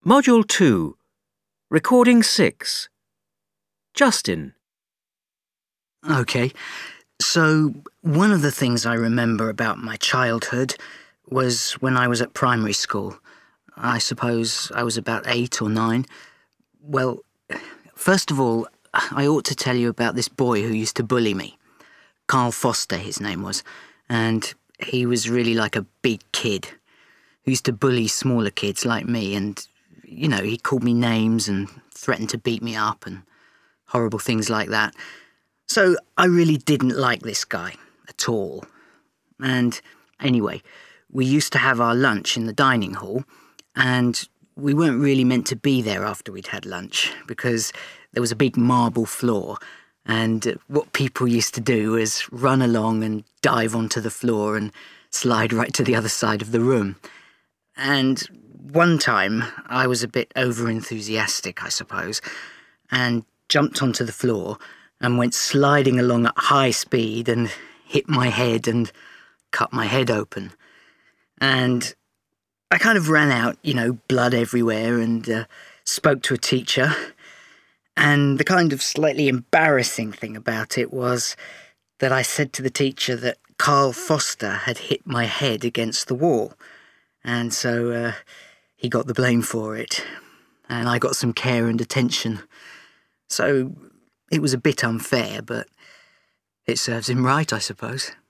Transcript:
Module 2, Recording 6. Justin. OK, so one of the things I remember about my childhood was when I was at primary school. I suppose I was about 8 or 9. Well, first of all, I ought to tell you about this boy who used to bully me. Carl Foster, his name was, and he was really like a big kid who used to bully smaller kids like me, and, you know, he called me names and threatened to beat me up and horrible things like that. So I really didn't like this guy at all. And anyway, we used to have our lunch in the dining hall, and we weren't really meant to be there after we'd had lunch because there was a big marble floor, and what people used to do was run along and dive onto the floor and slide right to the other side of the room. And one time I was a bit over-enthusiastic, I suppose, and jumped onto the floor and went sliding along at high speed and hit my head and cut my head open. And I kind of ran out, blood everywhere, and spoke to a teacher. And the kind of slightly embarrassing thing about it was that I said to the teacher that Carl Foster had hit my head against the wall. And so he got the blame for it. And I got some care and attention. So it was a bit unfair, but it serves him right, I suppose.